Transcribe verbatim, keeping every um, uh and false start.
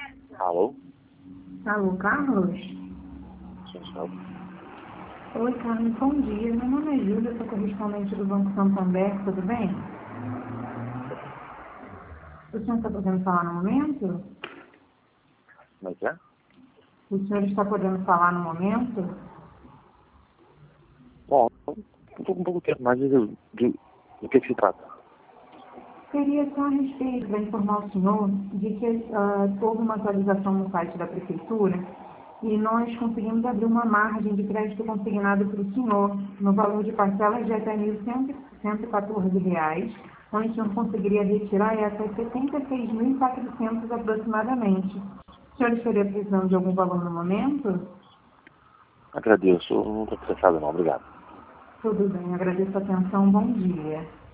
Alô? Alô, Carlos? Sim, senhor. Oi, Carlos, bom dia. Meu nome é Júlia, sou correspondente do Banco Santander, tudo bem? O senhor está podendo falar no momento? Como é que é? O senhor está podendo falar no momento? Bom, não estou com pouco tempo, mas de, de, do que, que se trata? Seria só a respeito para informar o senhor de que uh, houve uma atualização no site da Prefeitura e nós conseguimos abrir uma margem de crédito consignado para o senhor no valor de parcelas de até mil cento e quatorze reais, onde o senhor conseguiria retirar até setenta e seis mil e quatrocentos aproximadamente. O senhor estaria precisando de algum valor no momento? Agradeço, não estou interessado não, obrigado. Tudo bem, agradeço a atenção, bom dia.